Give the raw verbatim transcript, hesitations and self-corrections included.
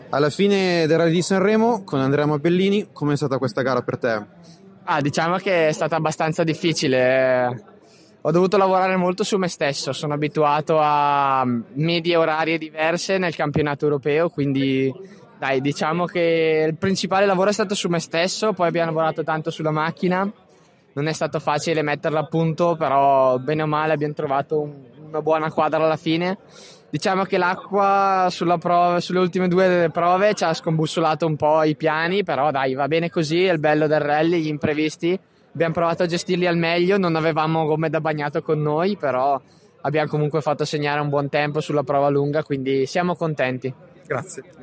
Alla fine del Rally di Sanremo con Andrea Mabellini, com'è stata questa gara per te? Ah, diciamo che è stata abbastanza difficile. Ho dovuto lavorare molto su me stesso, sono abituato a medie orarie diverse nel campionato europeo, quindi dai, diciamo che il principale lavoro è stato su me stesso, poi abbiamo lavorato tanto sulla macchina, non è stato facile metterla a punto, però bene o male abbiamo trovato un- una buona quadra alla fine. Diciamo che l'acqua sulla prova, sulle ultime due prove ci ha scombussolato un po' i piani, però dai, va bene così, è il bello del rally, gli imprevisti. Abbiamo provato a gestirli al meglio, non avevamo gomme da bagnato con noi, però abbiamo comunque fatto segnare un buon tempo sulla prova lunga, quindi siamo contenti. Grazie.